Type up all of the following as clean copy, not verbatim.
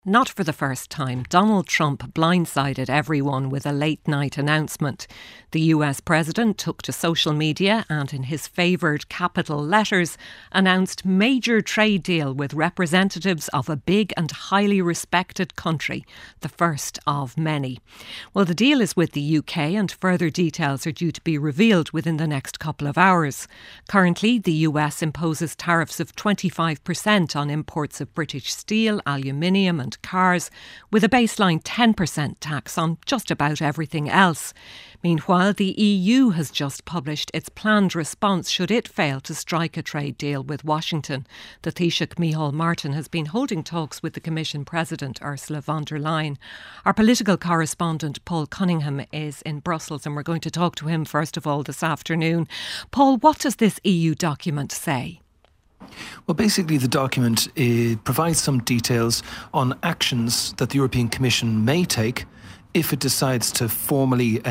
Not for the first time, Donald Trump blindsided everyone with a late-night announcement. The US president took to social media and, in his favoured capital letters, announced major trade deal with representatives of a big and highly respected country, the first of many. Well, the deal is with the UK and further details are due to be revealed within the next couple of hours. Currently, the US imposes tariffs of 25% on imports of British steel, aluminium and cars, with a baseline 10% tax on just about everything else. Meanwhile, the EU has just published its planned response should it fail to strike a trade deal with Washington. The Taoiseach Micheál Martin has been holding talks with the Commission President Ursula von der Leyen. Our political correspondent Paul Cunningham is in Brussels and we're going to talk to him first of all this afternoon. Paul, what does this EU document say? Well, basically the document provides some details on actions that the European Commission may take if it decides to formally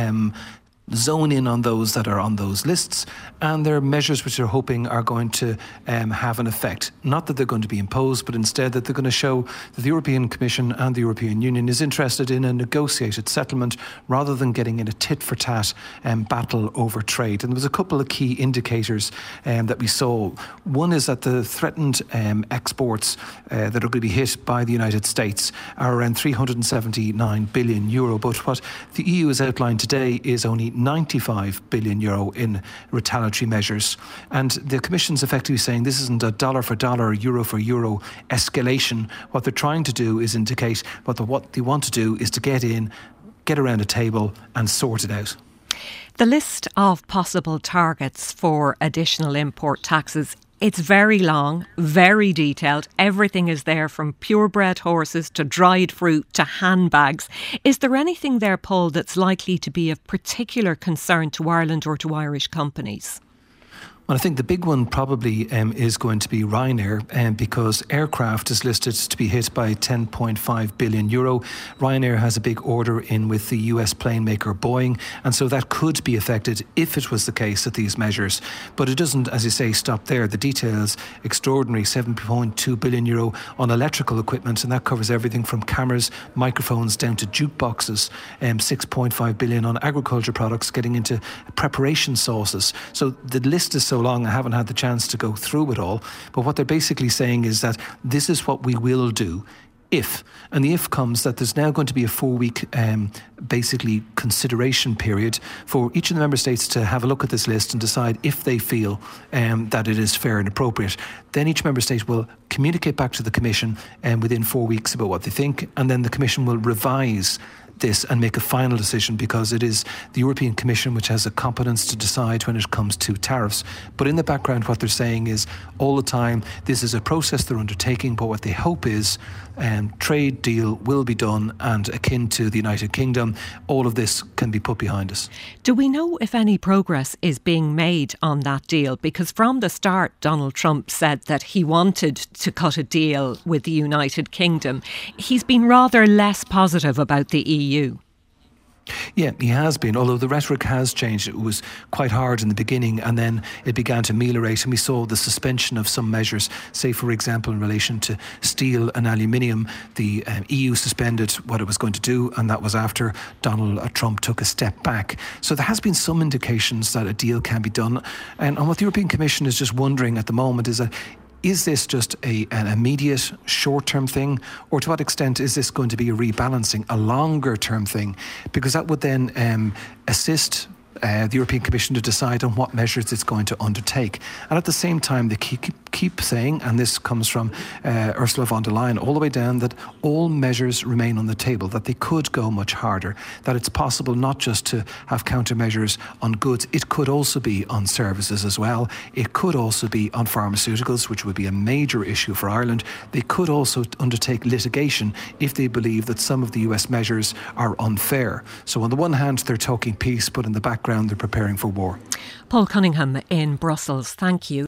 zone in on those that are on those lists, and there are measures which they're hoping are going to have an effect. Not that they're going to be imposed, but instead that they're going to show that the European Commission and the European Union is interested in a negotiated settlement rather than getting in a tit-for-tat battle over trade. And there was a couple of key indicators that we saw. One is that the threatened exports that are going to be hit by the United States are around €379 billion, but what the EU has outlined today is only €95 billion in retaliatory measures. And the Commission's effectively saying this isn't a dollar for dollar, euro for euro escalation. What they're trying to do is indicate what they want to do is to get around a table and sort it out. The list of possible targets for additional import taxes, it's very long, very detailed. Everything is there from purebred horses to dried fruit to handbags. Is there anything there, Paul, that's likely to be of particular concern to Ireland or to Irish companies? Well, I think the big one probably is going to be Ryanair, because aircraft is listed to be hit by €10.5 billion. Ryanair has a big order in with the US plane maker Boeing, and so that could be affected if it was the case that these measures. But it doesn't, as you say, stop there. The details, extraordinary, €7.2 billion on electrical equipment, and that covers everything from cameras, microphones down to jukeboxes. €6.5 billion on agriculture products, getting into preparation sauces. So the list is so long, I haven't had the chance to go through it all. But what they're basically saying is that this is what we will do if. And the if comes that there's now going to be a 4-week basically consideration period for each of the member states to have a look at this list and decide if they feel that it is fair and appropriate. Then each member state will communicate back to the Commission within 4 weeks about what they think, and then the Commission will revise this and make a final decision, because it is the European Commission which has the competence to decide when it comes to tariffs. But in the background, what they're saying is all the time, this is a process they're undertaking, but what they hope is trade deal will be done, and akin to the United Kingdom, all of this can be put behind us. Do we know if any progress is being made on that deal? Because from the start, Donald Trump said that he wanted to cut a deal with the United Kingdom. He's been rather less positive about the EU. Yeah, he has been, although the rhetoric has changed. It was quite hard in the beginning, and then it began to ameliorate, and we saw the suspension of some measures. Say, for example, in relation to steel and aluminium, the EU suspended what it was going to do, and that was after Donald Trump took a step back. So there has been some indications that a deal can be done. And what the European Commission is just wondering at the moment is that, is this just an immediate short-term thing, or to what extent is this going to be a rebalancing, a longer-term thing? Because that would then assist the European Commission to decide on what measures it's going to undertake. And at the same time, they keep saying, and this comes from Ursula von der Leyen all the way down, that all measures remain on the table, that they could go much harder, that it's possible not just to have countermeasures on goods, it could also be on services as well. It could also be on pharmaceuticals, which would be a major issue for Ireland. They could also undertake litigation if they believe that some of the US measures are unfair. So on the one hand, they're talking peace, but in the background, they're preparing for war. Paul Cunningham in Brussels, thank you.